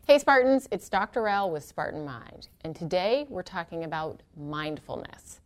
Hey Spartans, it's Dr. L with Spartan Mind, and today we're talking about mindfulness.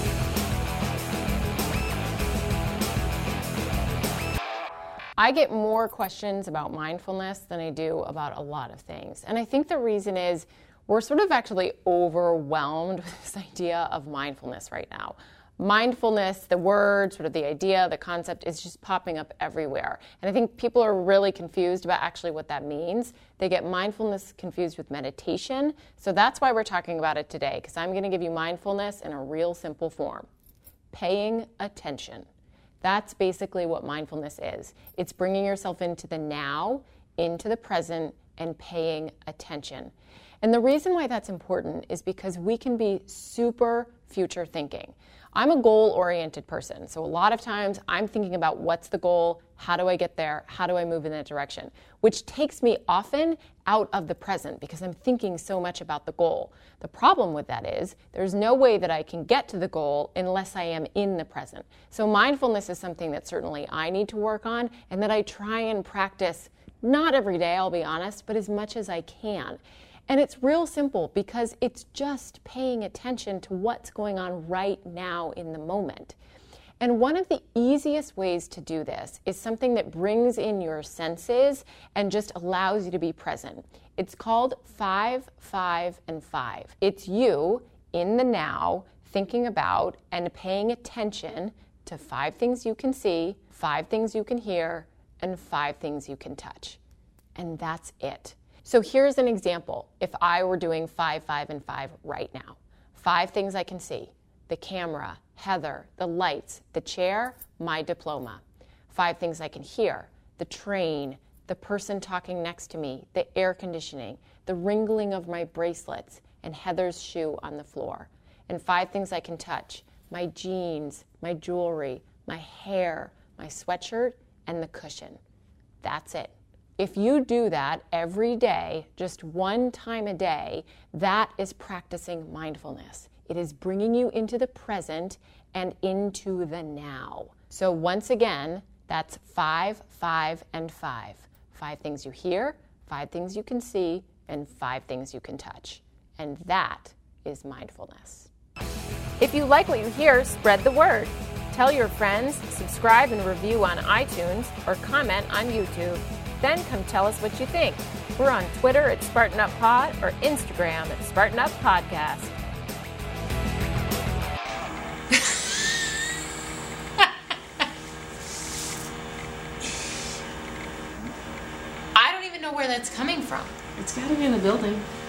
I get more questions about mindfulness than I do about a lot of things, and I think the reason is we're sort of actually overwhelmed with this idea of mindfulness right now. Mindfulness, the word, sort of the idea, the concept is just popping up everywhere. And I think people are really confused about actually what that means. They get mindfulness confused with meditation. So that's why we're talking about it today, because I'm going to give you mindfulness in a real simple form. Paying attention. That's basically what mindfulness is. It's bringing yourself into the now, into the present, and paying attention. And the reason why that's important is because we can be super future thinking. I'm a goal-oriented person, so a lot of times I'm thinking about what's the goal, how do I get there, how do I move in that direction, which takes me often out of the present because I'm thinking so much about the goal. The problem with that is there's no way that I can get to the goal unless I am in the present. So mindfulness is something that certainly I need to work on and that I try and practice, not every day, I'll be honest, but as much as I can. And it's real simple because it's just paying attention to what's going on right now in the moment. And one of the easiest ways to do this is something that brings in your senses and just allows you to be present. It's called 5, 5, and 5. It's you in the now thinking about and paying attention to 5 things you can see, 5 things you can hear, and 5 things you can touch. And that's it. So here's an example. If I were doing 5, 5, and 5 right now. 5 things I can see. The camera, Heather, the lights, the chair, my diploma. 5 things I can hear. The train, the person talking next to me, the air conditioning, the wriggling of my bracelets, and Heather's shoe on the floor. And 5 things I can touch. My jeans, my jewelry, my hair, my sweatshirt, and the cushion. That's it. If you do that every day, just one time a day, that is practicing mindfulness. It is bringing you into the present and into the now. So once again, that's 5, 5, and 5. 5 things you hear, 5 things you can see, and 5 things you can touch. And that is mindfulness. If you like what you hear, spread the word. Tell your friends, subscribe and review on iTunes, or comment on YouTube. Then come tell us what you think. We're on Twitter at SpartanUpPod or Instagram at SpartanUpPodcast. I don't even know where that's coming from. It's got to be in the building.